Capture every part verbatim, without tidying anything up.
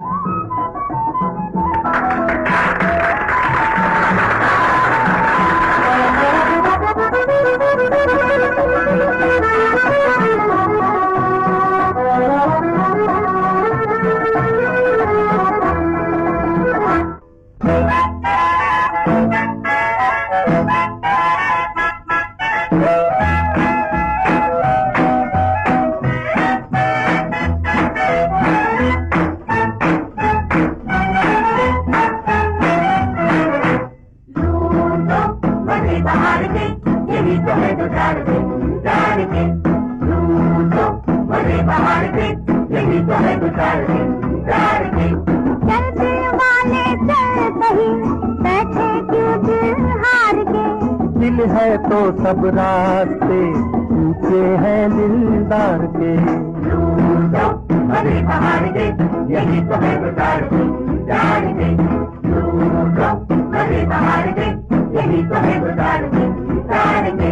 दिल है तो सब रास्ते ऊंचे हैं दिलदार के। लूटो बड़े पहाड़ के, यही तो है गुजार के, गुजार के। लूटो बड़े पहाड़ के, यही तो है गुजार के, गुजार के।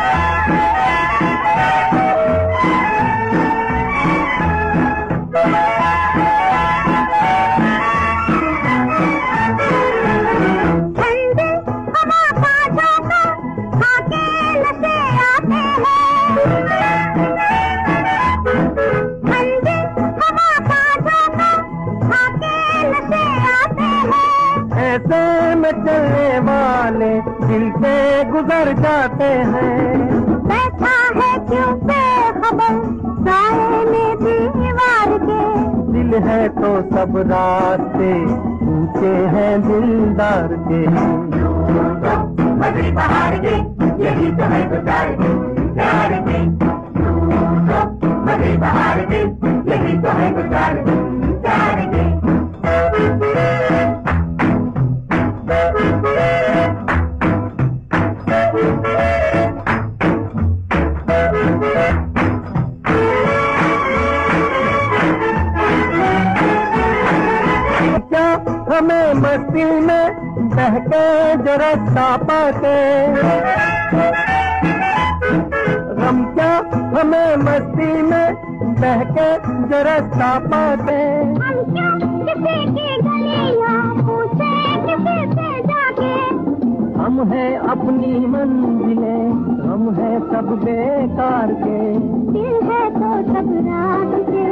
ऐसे में चलने वाले दिल से गुजर जाते हैं। बैठा है क्यों बेखबर साए में दीवार के। दिल है तो सब रास्ते ऊंचे हैं दिलदार के। बड़ी पहाड़ के, यही तो है गुजार के, गुजार के। बड़ी पहाड़ के, यही तो है गुजार के, गुजार के। हमें मस्ती में बहके जरा सापा के। हम क्या हमें मस्ती में बहके जरा सापा के। हम क्या किसी की गलियां पूछे किसी से जाके। हम हैं अपनी मंजिलें, हम हैं सब बेकार के। दिल है तो सब रात के